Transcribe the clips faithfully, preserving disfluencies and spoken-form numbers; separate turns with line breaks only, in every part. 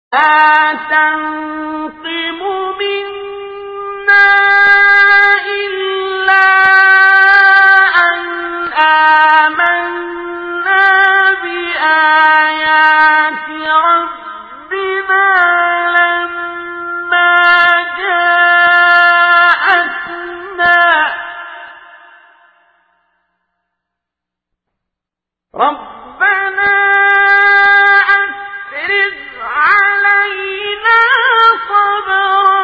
تنقم منا إلا أن آمنا بآيات ربنا لما جاءتنا ربنا أفرغ علينا صبرا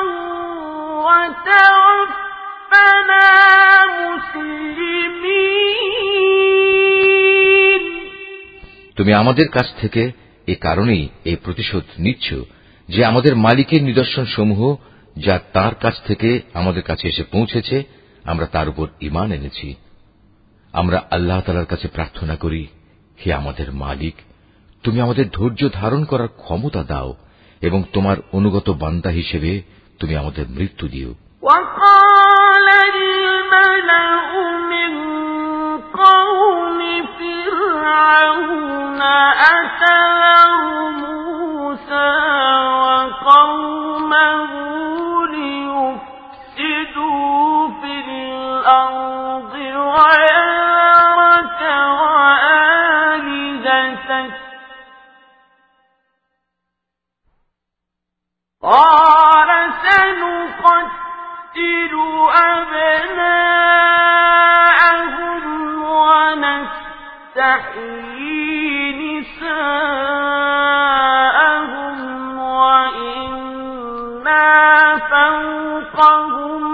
وتوفنا مسلمين।
তুমি আমাদের কাছ থেকে এ কারণেই এই প্রতিশোধ নিচ্ছ যে আমাদের মালিকের নিদর্শন সমূহ যা তার কাছ থেকে আমাদের কাছে এসে পৌঁছেছে আমরা তার উপর ঈমান এনেছি। আমরা আল্লাহ তাআলার কাছে প্রার্থনা করি, হে আমাদের মালিক, তুমি আমাদের ধৈর্য ধারণ করার ক্ষমতা দাও এবং তোমার অনুগত বান্দা হিসেবে তুমি আমাদের মৃত্যু দিও।
وقال الملأ من قوم فرعون أتذر موسى وقومه ليفسدوا في الأرض ويذرك وآلهتك قال سنقتل أبناءهم ونستحيي نساءهم وإنا فوقهم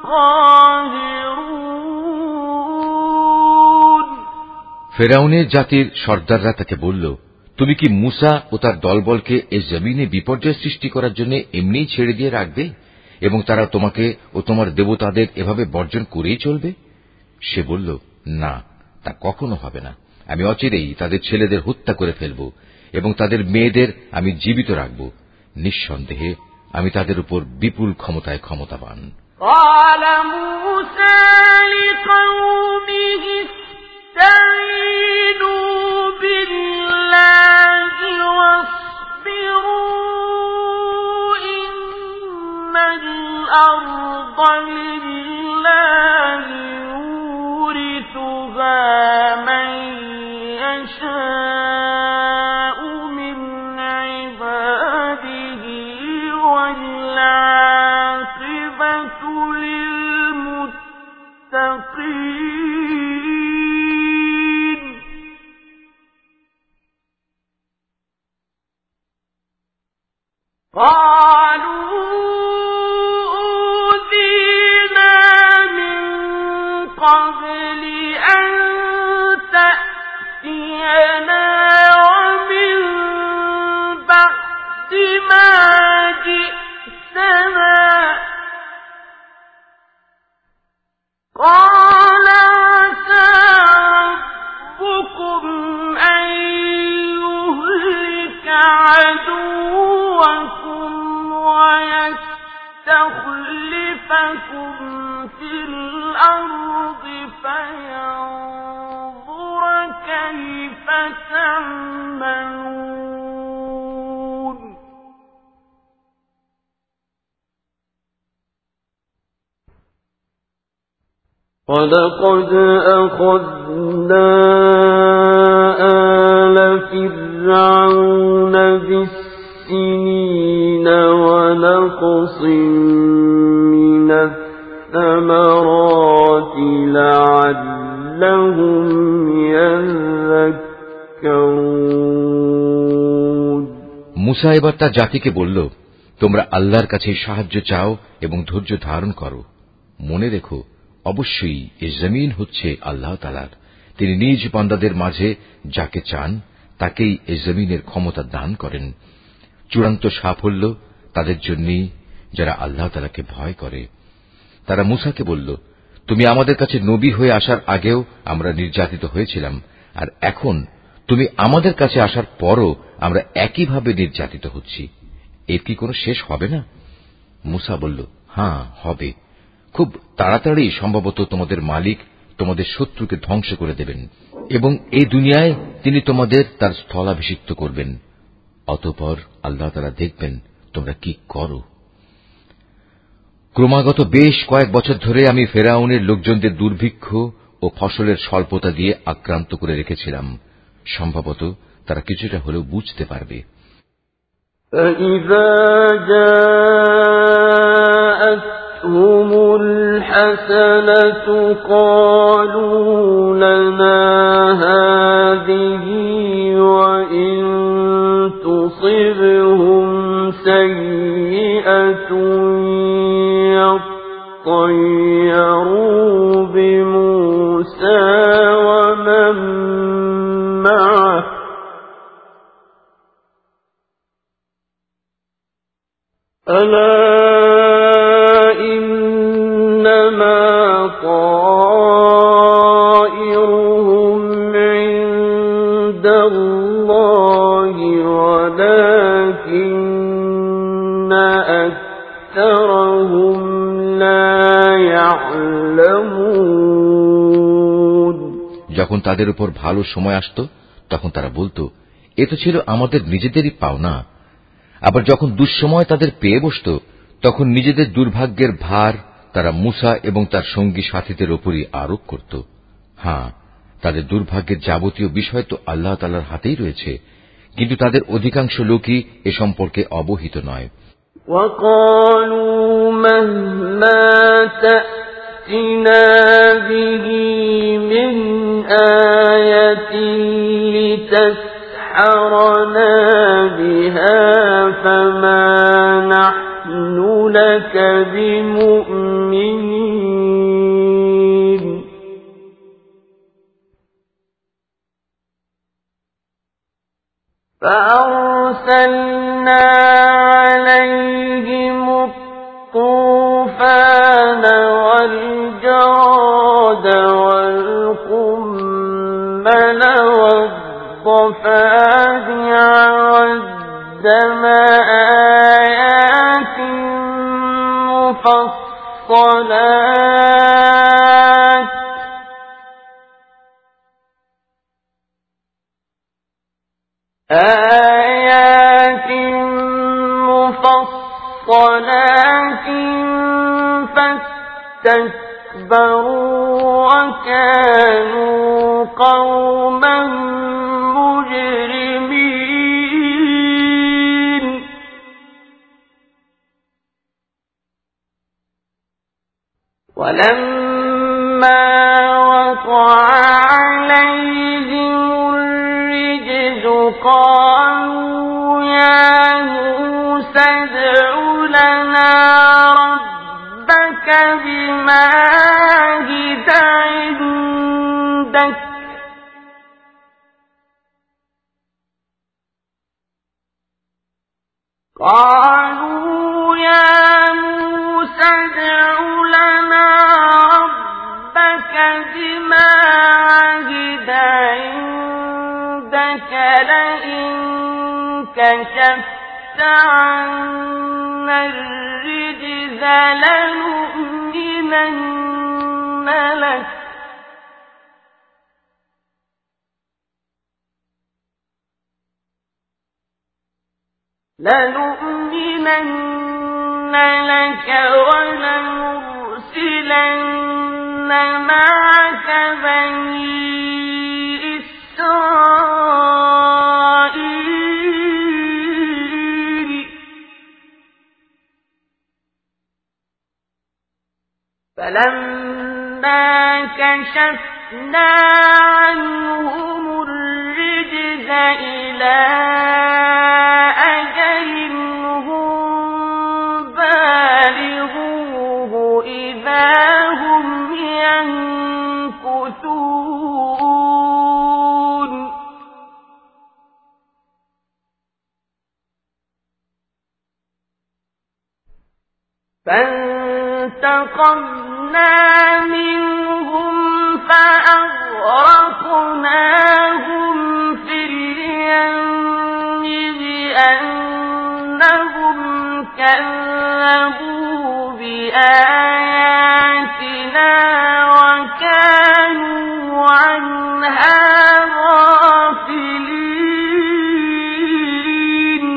قاهرون।
ফেরাউনের জাতির সর্দাররা তাকে বলল, তুমি কি মুসা ও তার দলবলকে এই জমিনে বিপর্যয় সৃষ্টি করার জন্য এমনিই ছেড়ে দিয়ে রাখবে এবং তারা তোমাকে ও তোমার দেবতাদের এভাবে বর্জন করেই চলবে? সে বলল, না, তা কখনো হবে না। আমি অচিরেই তাদের ছেলেদের হত্যা করে ফেলব এবং তাদের মেয়েদের আমি জীবিত রাখব। নিঃসন্দেহে আমি তাদের উপর বিপুল ক্ষমতায় ক্ষমতাবান।
قال موسى لقومه استعينوا بالله واصبروا إن الأرض لله يورثها من يشاء من عباده والعاقبة للمتقين قالوا أوذينا من قبل أن تأتينا ومن بعد ما جئتنا قال عسى ربكم أن يهلك عدوكم ويستخلفكم في الأرض فينظر كيف تعملون ولقد أخذنا آل فرعون بالسنين ونقص من الثمرات لعلهم يذكرون।
মুসা এবার তার জাতিকে বলল, তোমরা আল্লাহর কাছে সাহায্য চাও এবং ধৈর্য ধারণ করো। মনে রেখো, অবশ্যই এই জমিন হচ্ছে আল্লাহ তাআলার। তিনি নিজ বান্দাদের মাঝে যাকে চান তাকেই এই জমিনের ক্ষমতা দান করেন। চূড়ান্ত সাফল্য তাদের জন্যই যারা আল্লাহ তাআলাকে ভয় করে। তারা মুসাকে বলল, তুমি আমাদের কাছে নবী হয়ে আসার আগেও আমরা নির্যাতিত হয়েছিলাম, আর এখন তুমি আমাদের কাছে আসার পরও আমরা একইভাবে নির্যাতিত হচ্ছি। এর কি কোনো শেষ হবে না? মুসা বলল, হ্যাঁ, হবে। খুব তাড়াতাড়ি সম্ভবত তোমাদের মালিক তোমাদের শত্রুকে ধ্বংস করে দেবেন এবং এই দুনিয়ায় তিনি তোমাদের তার স্থলাভিষিক্ত করবেন। অতঃপর আল্লাহ তাআলা দেখবেন তোমরা কি করো। ক্রমাগত বেশ কয়েক বছর ধরে আমি ফেরাউনের লোকজনদের দুর্ভিক্ষ ও ফসলের স্বল্পতা দিয়ে আক্রান্ত করে রেখেছিলাম। সম্ভবত তারা কিছুটা হলেও বুঝতে পারবে।
فَإِذَا جَاءَتْهُمُ الْحَسَنَةُ قَالُوا لَنَا هَٰذِهِ وَإِن تُصِبْهُمْ سَيِّئَةٌ يَطَّيَّرُوا بِمُوسَىٰ وَمَن مَّعَهُ أَلَا إِنَّمَا طَائِرُهُمْ عِندَ اللَّهِ وَلَٰكِنَّ أَكْثَرَهُمْ لَا يَعْلَمُونَ।
যখন তাদের উপর ভালো সময় আসত তখন তারা বলত, এ তো ছিল আমাদের নিজেদেরই পাওনা। আবার যখন দুঃসময় তাদের পেয়ে বসত তখন নিজেদের দুর্ভাগ্যের ভার তারা মূসা এবং তার সঙ্গী সাথীদের উপরই আরোপ করত। হ্যাঁ, তাদের দুর্ভাগ্যের যাবতীয় বিষয় তো আল্লাহ তাআলার হাতেই রয়েছে, কিন্তু তাদের অধিকাংশ লোকই এ সম্পর্কে অবহিত নয়।
وَقَالُوا مَهْمَا تَأْتِنَا بِهِ مِنْ آيَةٍ لِتَسْحَرَنَا بِهَا فَمَا نَحْنُ لَكَ بِمُؤْمِنِينَ فَأَرْسَلْنَا عَلَيْهِمُ الطُّوفَانَ وَالْجَرَادَ وَالْقُمَّلَ وَالضَّفَادِعَ وَالدَّمَ آيَاتٍ مُفَصَّلَاتٍ آيَاتٍ مُفَصَّلَاتٍ فَاسْتَكْبَرُوا وَكَانُوا قَوْمًا مُجْرِمِينَ وَلَمَّا وَقَعَ عَلَيْهِمُ الرِّجْزُ قَالُوا يَا مُوسَى ادْعُ لَنَا رَبَّكَ بِمَا عَهِدَ عِندَكَ قَالُوا يَا مُوسَى ادْعُ لَنَا رَبَّكَ بِمَا عَهِدَ عِندَكَ لَئِن كَشَفْتَ عَنَّا الرِّجْزَ لَنُؤْمِنَنَّ لَكَ لَنُؤْمِنَنَّ لَكَ وَلَنُرْسِلَنَّ مَعَكَ بَنِي إِسْرَائِيلَ فَلَمَّا كَشَفْنَا عَنْهُمُ الرِّجْزَ إِلَىٰ أَجَلٍ هُمْ بَالِغُوهُ إِذَا هُمْ يَنكُثُونَ فَانتَقَمْنَا مِنْهُمْ فَأَغْرَقْنَاهُمْ فِي الْيَمِّ بِأَنَّهُمْ كَذَّبُوا بِآيَاتِنَا وَكَانُوا عَنْهَا غَافِلِينَ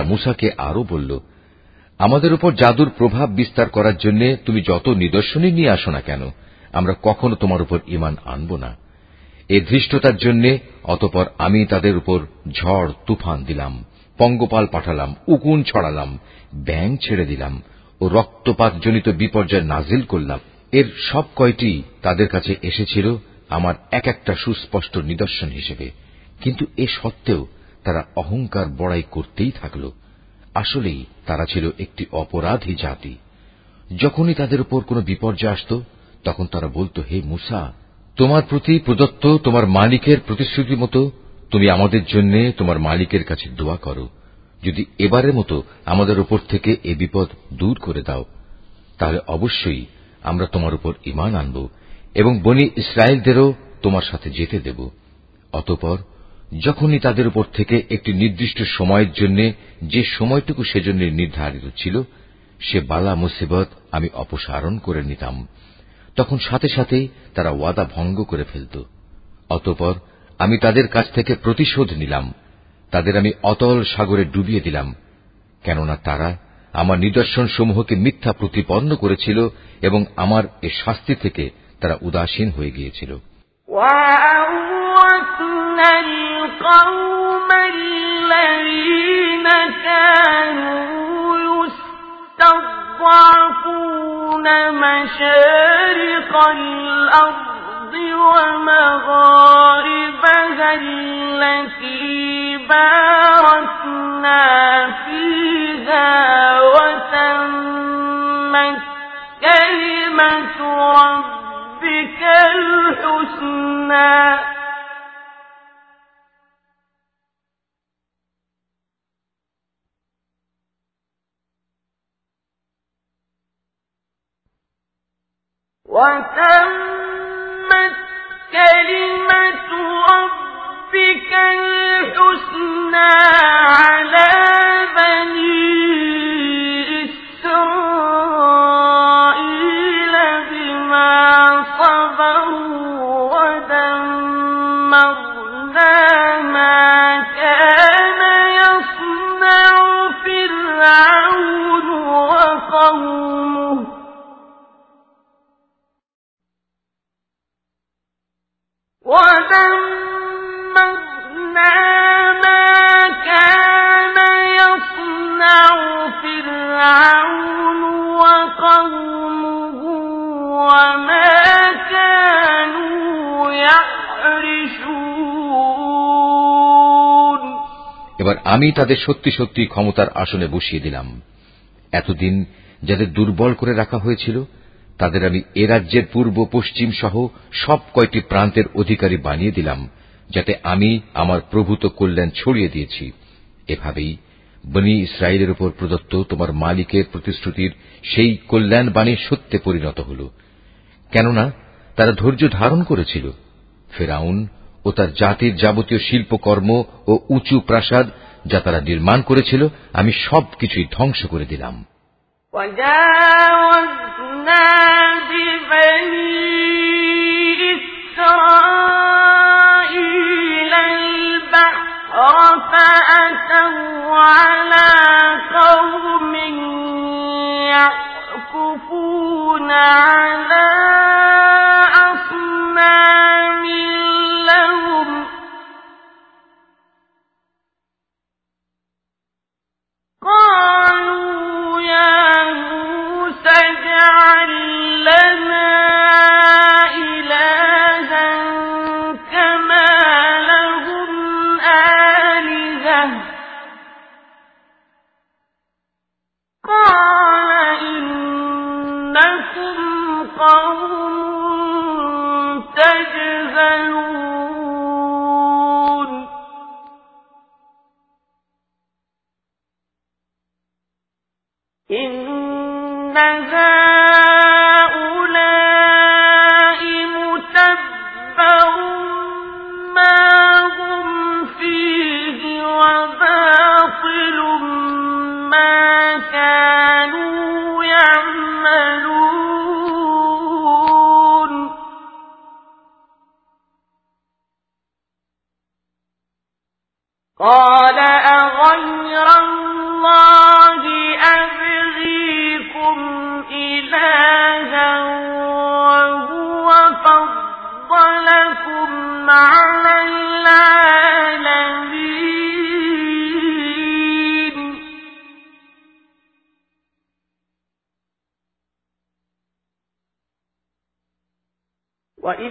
মূসাকে আরো বলল, আমাদের উপর জাদুর প্রভাব বিস্তার করার জন্য তুমি যত নিদর্শনই নিয়ে আসো না কেন, আমরা কখনো তোমার উপর ঈমান আনব না। এই ধৃষ্টতার জন্য অতঃপর আমি তাদের উপর ঝড় তুফান দিলাম, পঙ্গপাল পাঠালাম, উকুন ছড়ালাম, ব্যাঙ ছেড়ে দিলাম ও রক্তপাতজনিত বিপর্যয় নাজিল করলাম। এর সব কয়টি তাদের কাছে এসেছিল আমার এক একটা সুস্পষ্ট নিদর্শন হিসেবে, কিন্তু এ সত্ত্বেও তারা অহংকার বড়াই করতেই থাকল। আসলেই তারা ছিল একটি অপরাধী জাতি। যখনই তাদের উপর কোনো বিপর্যয় আসত, তখন তারা বলত, হে মূসা, তোমার প্রতি প্রদত্ত তোমার মালিকের প্রতিশ্রুতি মতো তুমি আমাদের জন্য তোমার মালিকের কাছে দোয়া করো। যদি এবারের মতো আমাদের উপর থেকে এ বিপদ দূর করে দাও, তাহলে অবশ্যই আমরা তোমার উপর ঈমান আনব এবং বনী ইসরায়েলদেরও তোমার সাথে যেতে দেব। অতঃপর যখনই তাদের উপর থেকে একটি নির্দিষ্ট সময়ের জন্য, যে সময়টুকু সেজন্য নির্ধারিত ছিল, সে বালা মুসিবত আমি অপসারণ করে নিতাম, তখন সাথে সাথেই তারা ওয়াদা ভঙ্গ করে ফেলত। অতঃপর আমি তাদের কাছ থেকে প্রতিশোধ নিলাম, তাদের আমি অতল সাগরে ডুবিয়ে দিলাম, কেননা তারা আমার নিদর্শন সমূহকে মিথ্যা প্রতিপন্ন করেছিল এবং আমার এ শাস্তি থেকে তারা উদাসীন হয়ে গিয়েছিল।
وَأَوْرَثْنَا الْقَوْمَ الَّذِينَ كَانُوا يُسْتَضْعَفُونَ مَشَارِقَ الْأَرْضِ وَمَغَارِبَهَا الَّتِي بَارَكْنَا فِيهَا وَتَمَّتْ كَلِمَةُ رَبِّكَ الْحُسْنَى وَتَمَّتْ كَلِمَةُ رَبِّكَ الْحُسْنَى عَلَى بَنِي إِسْرَائِيلَ بِمَا صَبَرُوا وَدَمَّرْنَا مَا كَانَ يَصْنَعُ فِرْعَوْنُ وَقَوْمُهُ وَدَمَّرْنَا مَا كَانَ يَصْنَعُ فِرْعَوْنُ وَقَوْمُهُ وَمَا كَانُوا يَعْرِشُونَ।
এবার আমি তাদের সত্যি সত্যি ক্ষমতার আসনে বসিয়ে দিলাম। এতদিন যাদের দুর্বল করে রাখা হয়েছিল, তাদের আমি এ রাজ্যের পূর্ব পশ্চিম সহ সব কয়টি প্রান্তের অধিকারী বানিয়ে দিলাম, যাতে আমি আমার প্রভূত কল্যাণ ছড়িয়ে দিয়েছি। এভাবেই বনী ইসরায়েলের উপর প্রদত্ত তোমার মালিকের প্রতিশ্রুতির সেই কল্যাণ বাণী সত্যে পরিণত হল, কেননা তারা ধৈর্য ধারণ করেছিল। ফিরআউন ও তার জাতির যাবতীয় শিল্পকর্ম ও উঁচু প্রাসাদ যা তারা নির্মাণ করেছিল, আমি সবকিছুই ধ্বংস করে দিলাম।
وَجَاوَزْنَا بِبَنِي إِسْرَائِيلَ الْبَحْرَ فَأَتَوْا عَلَىٰ قَوْمٍ يَعْكُفُونَ عَلَىٰ أَصْنَامٍ لَّهُمْ قَالُوا يَا مُوسَى اجْعَل لَّنَا إِلَٰهًا كَمَا لَهُمْ آلِهَةٌ قَالَ إِنَّكُمْ قَوْمٌ تَجْهَلُونَ إِنَّ هَٰؤُلَاءِ مُتَبَّرٌ مَّا هُمْ فِيهِ وَبَاطِلٌ مَّا كَانُوا يَعْمَلُونَ قَالَ أَغَيْرَ اللَّهِ وإذ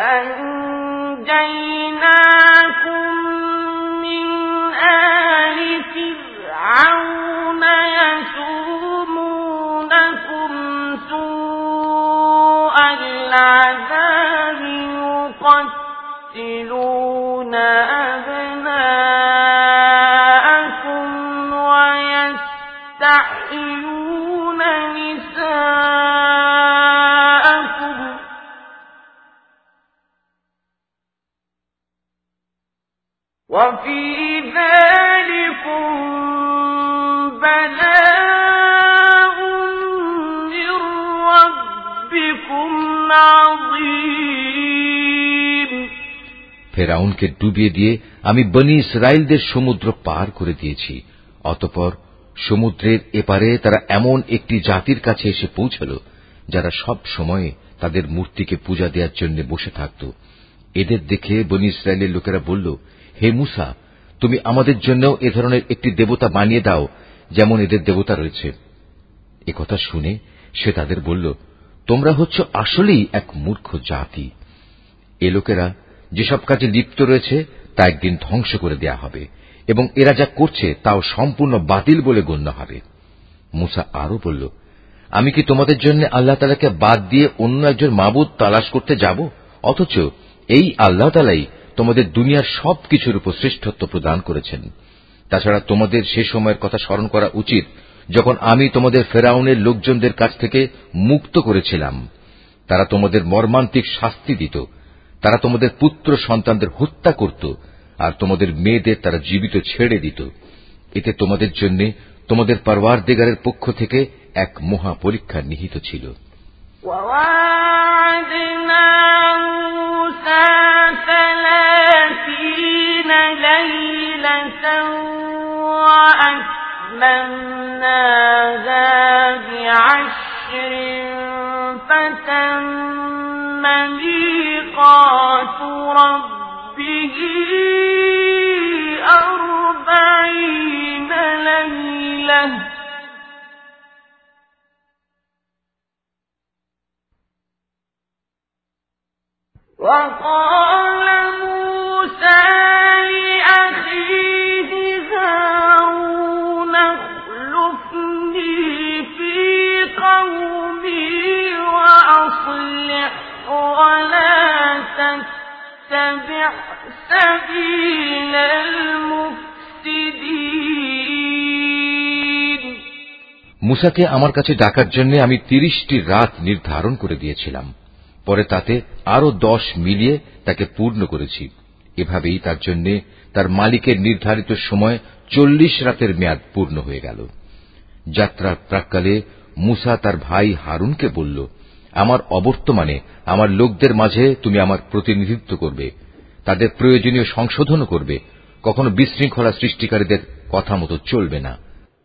أنجيناكم من آل فرعون يسومونكم سوء العذاب يقتلون أبناءكم ويستحيون نساءكم وفي ذلكم بلاء من ربكم عظيم।
ফেরাউনকে ডুবিয়ে দিয়ে আমি বনি ইসরাইলদের সমুদ্র পার করে দিয়েছি। অতঃপর সমুদ্রের এপারে তারা এমন একটি জাতির কাছে এসে পৌঁছল যারা সব সময় তাদের মূর্তিকে পূজা দেওয়ার জন্য বসে থাকত। এদের দেখে বনি ইসরাইলের লোকেরা বলল, হে মূসা, তুমি আমাদের জন্য এ ধরনের একটি দেবতা বানিয়ে দাও যেমন এদের দেবতা রয়েছে। একথা শুনে সে তাদের বলল, তোমরা হচ্ছ আসলেই এক মূর্খ জাতি। এ লোকেরা যেসব কাজে লিপ্ত রয়েছে তা একদিন ধ্বংস করে দেয়া হবে এবং এরা যা করছে তাও সম্পূর্ণ বাতিল বলে গণ্য হবে। মূসা আরো বলল, আমি কি তোমাদের জন্য আল্লাহ তাআলাকে বাদ দিয়ে অন্য একজন মাবুদ তালাশ করতে যাব? অথচ এই আল্লাহ তাআলাই তোমাদের দুনিয়ার সবকিছুর উপর শ্রেষ্ঠত্ব প্রদান করেছেন। তাছাড়া তোমাদের সে সময়ের কথা স্মরণ করা উচিত যখন আমি তোমাদের ফেরাউনের লোকজনদের কাছ থেকে মুক্ত করেছিলাম। তারা তোমাদের মর্মান্তিক শাস্তি দিত, তারা তোমাদের পুত্র সন্তানদের হত্যা করত আর তোমাদের মেয়েদের তারা জীবিত ছেড়ে দিত। এতে তোমাদের জন্য তোমাদের পরওয়ারদিগারের পক্ষ থেকে এক মহা পরীক্ষা নিহিত ছিল।
ميقات ربه أربعين ليلة وقال موسى لأخيه هارون اخلفني في قومي وأصلح ولا تتبع سبيل المفسدين।
মূসাকে আমার কাছে ডাকার জন্য আমি তিরিশটি রাত নির্ধারণ করে দিয়েছিলাম, পরে তাতে আরো দশ মিলিয়ে তাকে পূর্ণ করেছি। এভাবেই তার জন্য তার মালিকের নির্ধারিত সময় চল্লিশ রাতের মেয়াদ পূর্ণ হয়ে গেল। যাত্রার প্রাক্কালে মূসা তার ভাই হারুনকে বলল, আমার অবর্তমানে আমার লোকদের মাঝে তুমি আমার প্রতিনিধিত্ব করবে, তাদের প্রয়োজনীয় সংশোধন করবে, কখনো বিশৃঙ্খলা সৃষ্টিকারীদের কথা মতো চলবে না।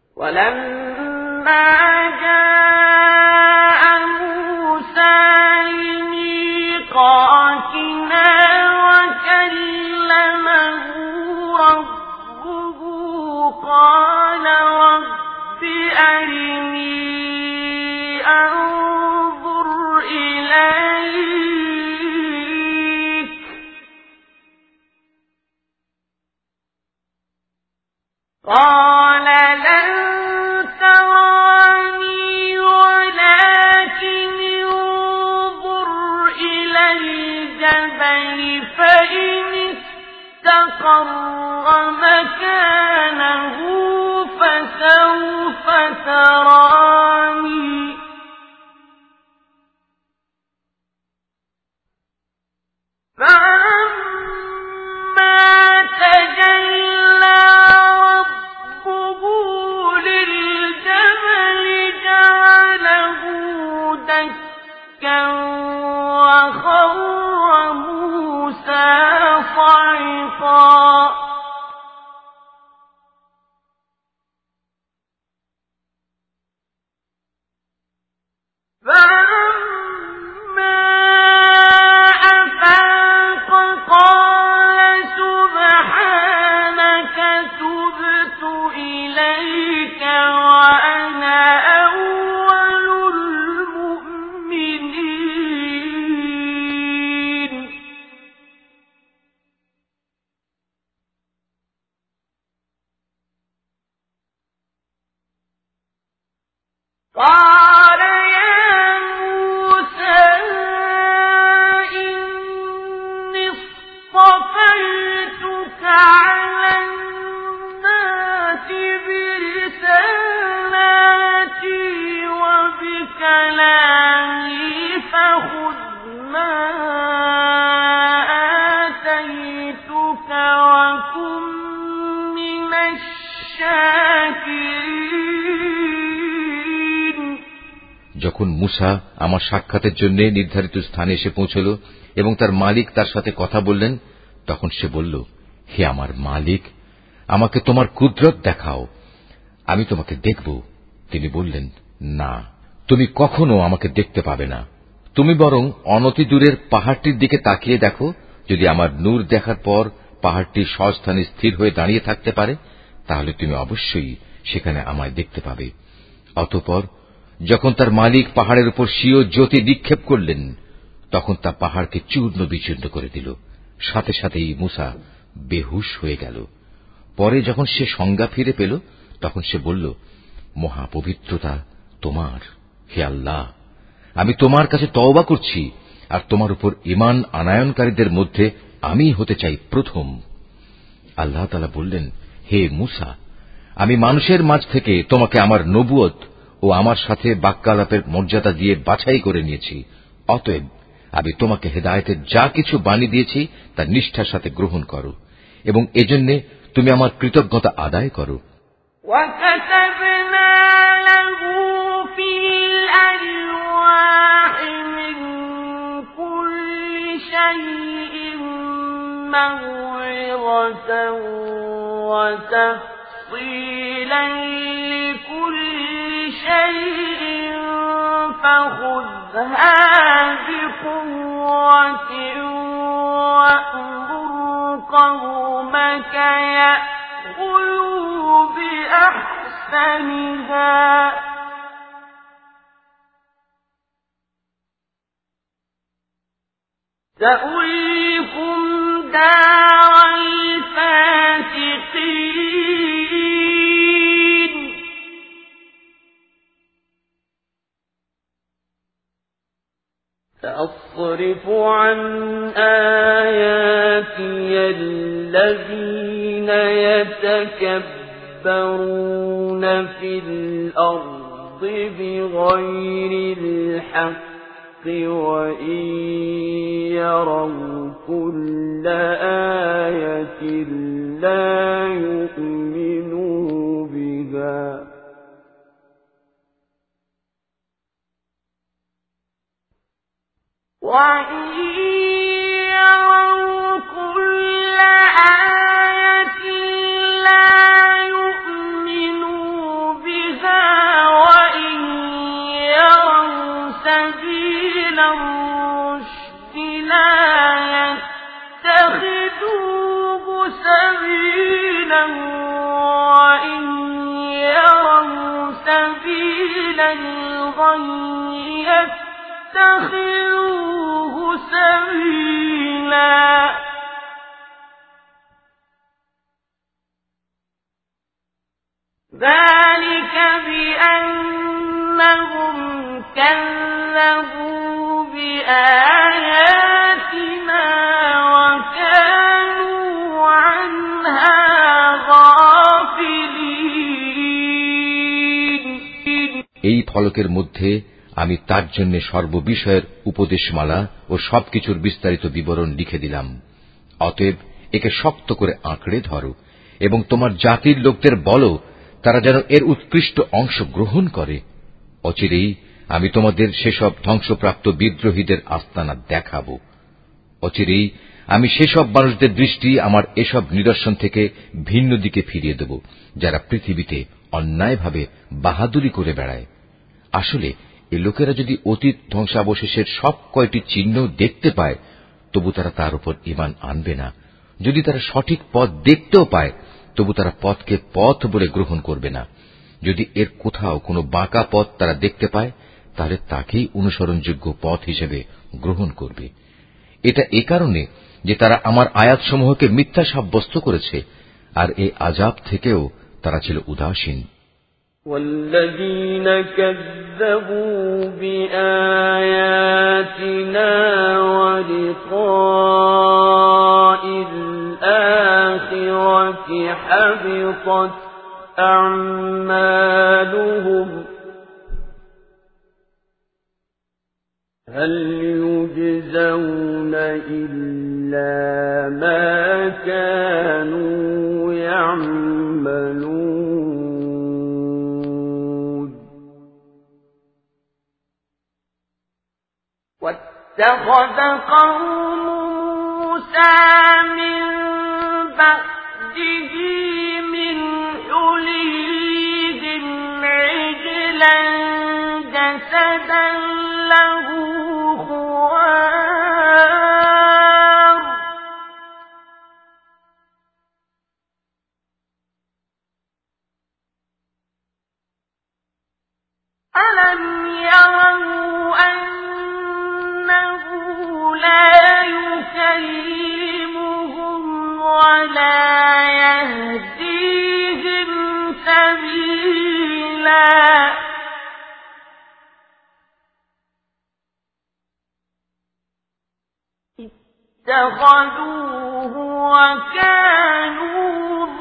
قال رب أرني أنظر إليك قال لن تراني ولكن انظر إلى الجبل فإن استقر مكانه فسوف تراني فلما تجلى ربه للجبل جعله دكا وخر موسى صعقا قال يا موسى إني اصطفيتك على الناس برسالاتي وبكلامي فخذ ما آتيتك وكن من الشاكرين।
যখন মূসা আমার সাক্ষাতের জন্য নির্ধারিত স্থানে এসে পৌঁছল এবং তার মালিক তার সাথে কথা বললেন, তখন সে বলল, হে আমার মালিক, আমাকে তোমার কুদরত দেখাও, আমি তোমাকে দেখব। তিনি বললেন, না, তুমি কখনো আমাকে দেখতে পাবে না। তুমি বরং অনতি দূরের পাহাড়টির দিকে তাকিয়ে দেখো, যদি আমার নূর দেখার পর পাহাড়টি স্বস্থানে স্থির হয়ে দাঁড়িয়ে থাকতে পারে, তাহলে তুমি অবশ্যই সেখানে আমায় দেখতে পাবে। অতঃপর যখন তার মালিক পাহাড়ের উপর স্বীয় জ্যোতি নিক্ষেপ করলেন, তখন তা পাহাড়কে চূর্ণ বিচূর্ণ করে দিল। সাথে সাথেই মূসা বেহুশ হয়ে গেল। পরে যখন সে সংজ্ঞা ফিরে পেল, তখন সে বলল, মহাপবিত্রতা তোমার, হে আল্লাহ, আমি তোমার কাছে তওবা করছি, আর তোমার উপর ঈমান আনায়নকারীদের মধ্যে আমি হতে চাই প্রথম। আল্লাহ তাআলা বললেন, হে মূসা, আমি মানুষের মাঝ থেকে তোমাকে আমার নবুয়ত ও আমার সাথে বাক্যালাপের মর্যাদা দিয়ে বাছাই করে নিয়েছি। অতএব আমি তোমাকে হেদায়েতের যা কিছু বাণী দিয়েছি তা নিষ্ঠার সাথে গ্রহণ করো, এবং এজন্য তুমি আমার কৃতজ্ঞতা আদায় করো।
وَكَتَبْنَا لَهُ فِي الْأَلْوَاحِ مِنْ كُلِّ شَيْءٍ مَوْعِظَةً وَتَفْصِيلًا لِكُلِّ شَيْءٍ فَخُذْهَا بِقُوَّةٍ وَأْمُرْ قَوْمَكَ يَأْخُذُوا بِأَحْسَنِهَا سَأُرِيكُمْ دَارَ الْفَاسِقِينَ سأصرف عن آياتي الذين يتكبرون في الأرض بغير الحق وإن يروا كل آية لا يؤمنوا بها وَإِن يَرَوْا كُلَّ آيَةٍ لَّا يُؤْمِنُوا بِهَا وَإِن يَرَوْا سَبِيلَ الرُّشْدِ لَا يَتَّخِذُوهُ سَبِيلًا وَإِن يَرَوْا سَبِيلَ الْغَيِّ اتخذوه سبيلا ذلك بأنهم كذبوا بآياتنا وكانوا عنها غافلين।
এই ফলকের মধ্যে আমি তার জন্য সর্ববিষয়ের উপদেশমালা ও সবকিছুর বিস্তারিত বিবরণ লিখে দিলাম। অতএব একে শক্ত করে আঁকড়ে ধরো এবং তোমার জাতির লোকদের বলো, তারা যেন এর উৎকৃষ্ট অংশ গ্রহণ করে। অচিরেই আমি তোমাদের সেসব ধ্বংসপ্রাপ্ত বিদ্রোহীদের আস্তানা দেখাব। অচিরেই আমি সেসব মানুষদের দৃষ্টি আমার এসব নিদর্শন থেকে ভিন্ন দিকে ফিরিয়ে দেব, যারা পৃথিবীতে অন্যায়ভাবে বাহাদুরি করে বেড়ায়। আসলে এই লোকেরা যদি অতীত ধ্বংসাবশেষের সব কয়টি চিহ্ন দেখতে পায়, তবু তারা তার উপর ঈমান আনবে না। যদি তারা সঠিক পথ দেখতেও পায়, তবু তারা পথকে পথ বলে গ্রহণ করবে না। যদি এর কোথাও কোনো বাঁকা পথ তারা দেখতে পায়, তাহলে তাকেই অনুসরণযোগ্য পথ হিসেবে গ্রহণ করবে। এটা এ কারণে যে তারা আমার আয়াতসমূহকে মিথ্যা সাব্যস্ত করেছে, আর এই আযাব থেকেও তারা ছিল উদাসীন।
والذين كذبوا بآياتنا ولقاء الآخرة حبطت أعمالهم هل يجزون إلا ما كانوا يعملون واتخذ قوم موسى من بعده من حليهم عجلا جسدا له خوار ألم يروا أنه لا يكلمهم ولا يهديهم سبيلا اتخذوه وكانوا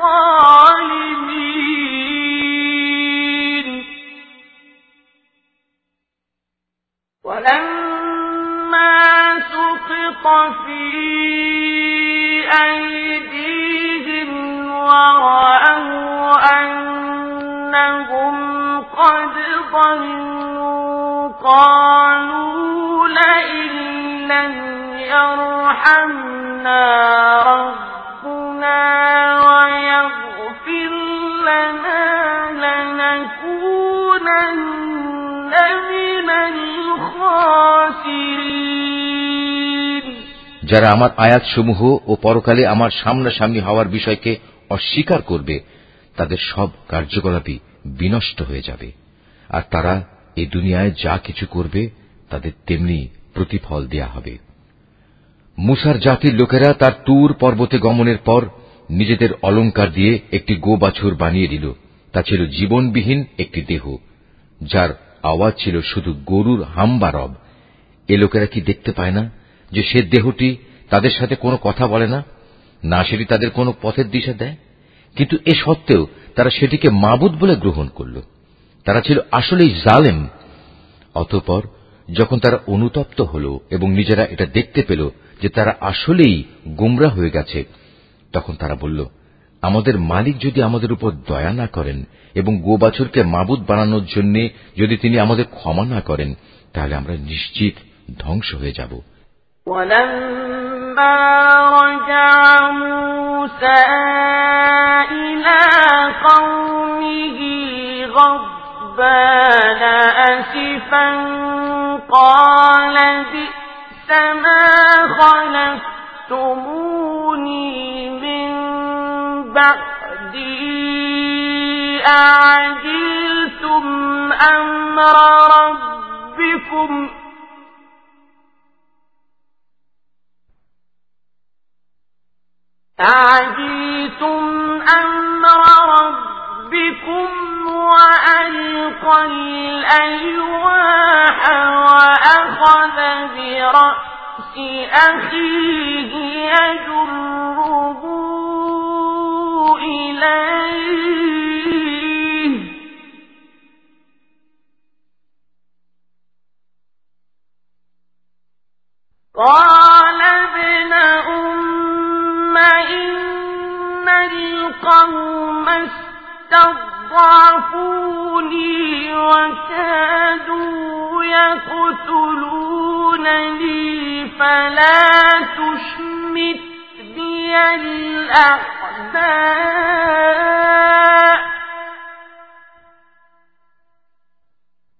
ظالمين ولما سقط في أيديهم ورأوا أنهم قد ضلوا قالوا لئن لم يرحمنا ربنا ويغفر لنا لنكونن من الخاسرين
যারা আমার আয়াতসমূহ ও পরকালে আমার সামনাসামনি হওয়ার বিষয়কে অস্বীকার করবে তাদের সব কার্যকলাপই বিনষ্ট হয়ে যাবে আর তারা এই দুনিয়ায় যা কিছু করবে তাদের তেমনি প্রতিফল দেয়া হবে। মুসার জাতির লোকেরা তার তুর পর্বতে গমনের পর নিজেদের অলংকার দিয়ে একটি গোবাছুর বানিয়ে দিল। তা ছিল জীবনবিহীন একটি দেহ, যার আওয়াজ ছিল শুধু গরুর হাম্বা রব। এ লোকেরা কি দেখতে পায় না যে সে দেহটি তাদের সাথে কোনো কথা বলে না, না সেটি তাদের কোনো পথের দিশা দেয়? কিন্তু এ সত্ত্বেও তারা সেটিকে মাবুদ বলে গ্রহণ করল। তারা ছিল আসলেই জালেম। অতঃপর যখন তারা অনুতপ্ত হল এবং নিজেরা এটা দেখতে পেল যে তারা আসলেই গোমরাহ হয়ে গেছে, তখন তারা বলল, আমাদের মালিক যদি আমাদের উপর দয়া না করেন এবং গোবাছুরকে মাবুদ বানানোর জন্য যদি তিনি আমাদের ক্ষমা না করেন, তাহলে আমরা নিশ্চিত ধ্বংস হয়ে যাব।
ولما رجع موسى إلى قومه غضبان أسفا قال بئس ما خلفتموني من بعدي أعجلتم أمر ربكم أعجلتم أمر ربكم وألقى الألواح وأخذ برأس أخيه يجره إليه قال ابن أم إن القوم استضعفوني وكادوا يقتلونني فلا تشمت بي الأعداء